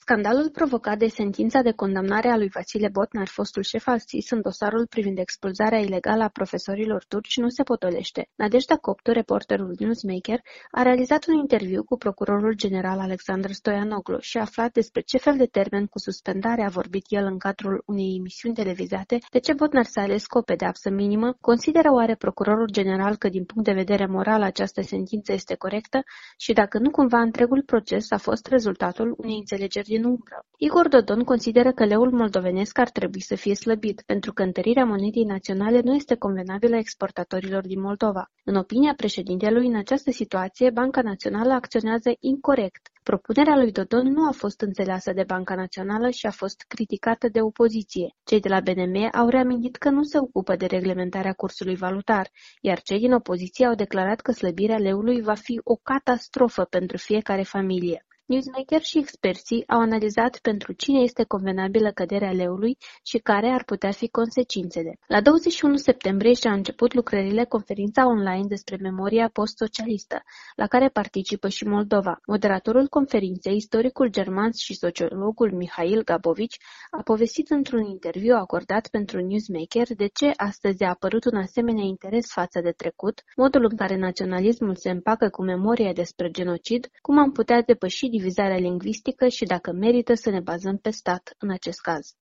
Scandalul provocat de sentința de condamnare a lui Vasile Botnar, fostul șef al SIS, în dosarul privind expulzarea ilegală a profesorilor turci nu se potolește. Nadejda Coptu, reporterul Newsmaker, a realizat un interviu cu procurorul general Alexandru Stoianoglu și a aflat despre ce fel de termen cu suspendare a vorbit el în cadrul unei emisiuni televizate, de ce Botnar s-a ales cu o pedeapsă minimă, consideră oare procurorul general că din punct de vedere moral această sentință este corectă și dacă nu cumva întregul proces a fost rezultatul unei înțelegeri din umbră. Igor Dodon consideră că leul moldovenesc ar trebui să fie slăbit, pentru că întărirea monedei naționale nu este convenabilă exportatorilor din Moldova. În opinia președintelui, în această situație, Banca Națională acționează incorect. Propunerea lui Dodon nu a fost înțeleasă de Banca Națională și a fost criticată de opoziție. Cei de la BNM au reamintit că nu se ocupă de reglementarea cursului valutar, iar cei din opoziție au declarat că slăbirea leului va fi o catastrofă pentru fiecare familie. Newsmaker și experții au analizat pentru cine este convenabilă căderea leului și care ar putea fi consecințele. La 21 septembrie și-a început lucrările conferința online despre memoria post-socialistă, la care participă și Moldova. Moderatorul conferinței, istoricul german și sociologul Mihail Gabovici, a povestit într-un interviu acordat pentru Newsmaker de ce astăzi a apărut un asemenea interes față de trecut, modul în care naționalismul se împacă cu memoria despre genocid, cum am putea depăși divizarea lingvistică și dacă merită să ne bazăm pe stat în acest caz.